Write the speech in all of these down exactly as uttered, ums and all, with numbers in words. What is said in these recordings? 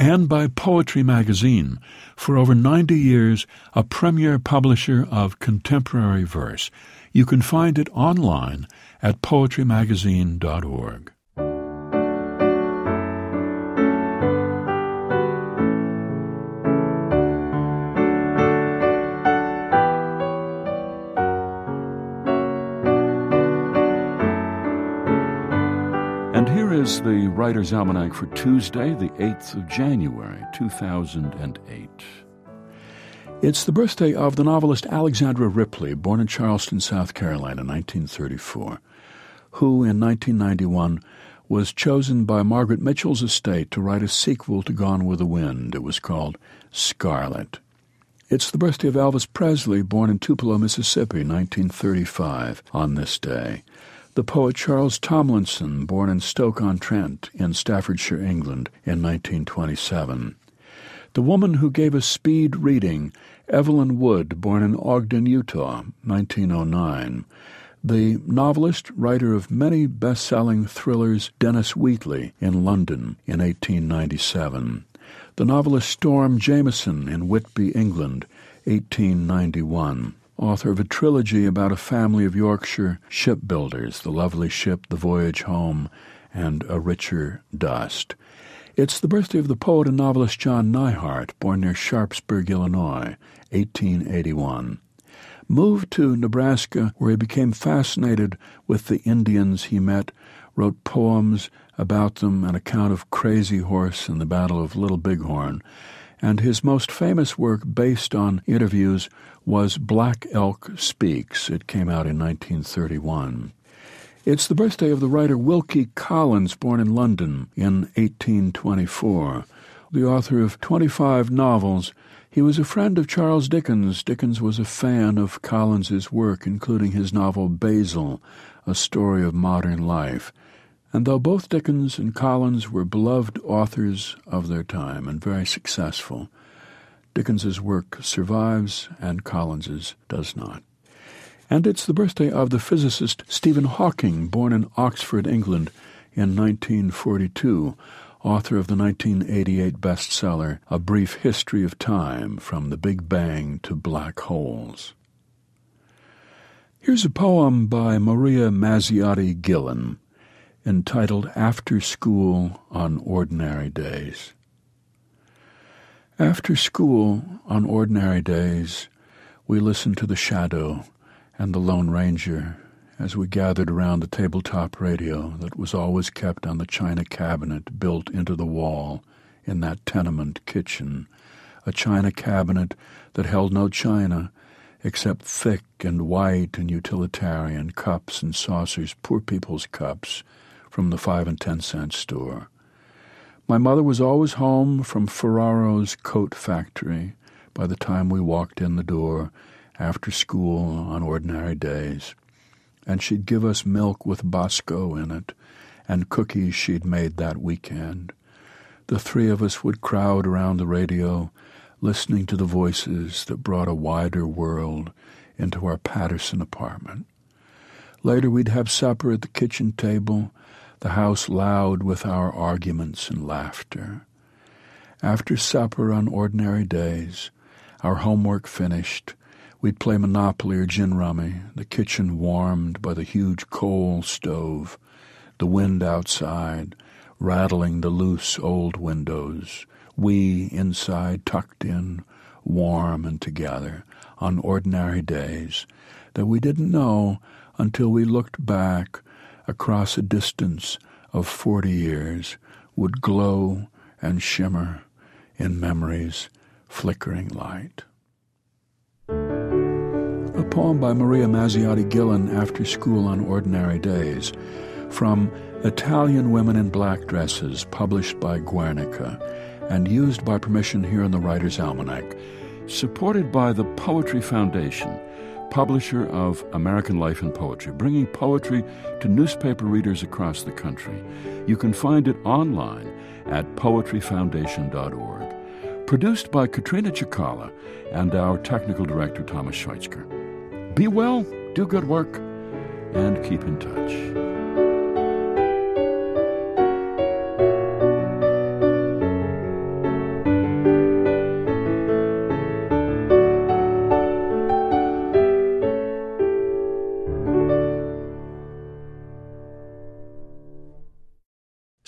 and by Poetry Magazine, for over ninety years a premier publisher of contemporary verse. You can find it online at poetry magazine dot org. And here is the Writer's Almanac for Tuesday, the eighth of January, two thousand eight. It's the birthday of the novelist Alexandra Ripley, born in Charleston, South Carolina, nineteen thirty-four, who in nineteen ninety-one was chosen by Margaret Mitchell's estate to write a sequel to Gone with the Wind. It was called Scarlet. It's the birthday of Elvis Presley, born in Tupelo, Mississippi, nineteen thirty-five, on this day. The poet Charles Tomlinson, born in Stoke-on-Trent in Staffordshire, England, in nineteen twenty-seven. The woman who gave us speed reading, Evelyn Wood, born in Ogden, Utah, nineteen oh nine. The novelist, writer of many best-selling thrillers, Dennis Wheatley, in London in eighteen ninety-seven. The novelist Storm Jameson in Whitby, England, eighteen ninety-one. Author of a trilogy about a family of Yorkshire shipbuilders, The Lovely Ship, The Voyage Home, and A Richer Dust. It's the birthday of the poet and novelist John Neihardt, born near Sharpsburg, Illinois, eighteen eighty-one. Moved to Nebraska, where he became fascinated with the Indians he met, wrote poems about them, an account of Crazy Horse and the Battle of Little Bighorn, and his most famous work, based on interviews, was Black Elk Speaks. It came out in nineteen thirty-one. It's the birthday of the writer Wilkie Collins, born in London in eighteen twenty-four. The author of twenty-five novels, he was a friend of Charles Dickens. Dickens was a fan of Collins's work, including his novel Basil, A Story of Modern Life. And though both Dickens and Collins were beloved authors of their time and very successful, Dickens's work survives and Collins's does not. And it's the birthday of the physicist Stephen Hawking, born in Oxford, England, in nineteen forty-two, author of the nineteen eighty-eight bestseller A Brief History of Time, From the Big Bang to Black Holes. Here's a poem by Maria Mazziotti Gillen, entitled After School on Ordinary Days. After school on ordinary days, we listened to the Shadow and the Lone Ranger as we gathered around the tabletop radio that was always kept on the china cabinet built into the wall in that tenement kitchen, a china cabinet that held no china except thick and white and utilitarian cups and saucers, poor people's cups, from the five and ten cent store. My mother was always home from Ferraro's coat factory by the time we walked in the door after school on ordinary days, and she'd give us milk with Bosco in it and cookies she'd made that weekend. The three of us would crowd around the radio, listening to the voices that brought a wider world into our Patterson apartment. Later we'd have supper at the kitchen table, the house loud with our arguments and laughter. After supper on ordinary days, our homework finished, we'd play Monopoly or gin rummy, the kitchen warmed by the huge coal stove, the wind outside rattling the loose old windows, we inside tucked in, warm and together, on ordinary days that we didn't know until we looked back across a distance of forty years, would glow and shimmer in memory's flickering light. A poem by Maria Mazziotti Gillen, After School on Ordinary Days, from Italian Women in Black Dresses, published by Guernica, and used by permission here in the Writer's Almanac. Supported by the Poetry Foundation, publisher of American Life and Poetry, bringing poetry to newspaper readers across the country. You can find it online at poetry foundation dot org. Produced by Katrina Chikala and our technical director, Thomas Schweitzker. Be well, do good work, and keep in touch.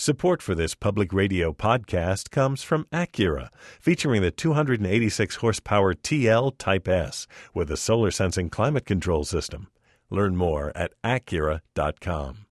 Support for this public radio podcast comes from Acura, featuring the two hundred eighty-six horsepower T L Type S with a solar sensing climate control system. Learn more at Acura dot com.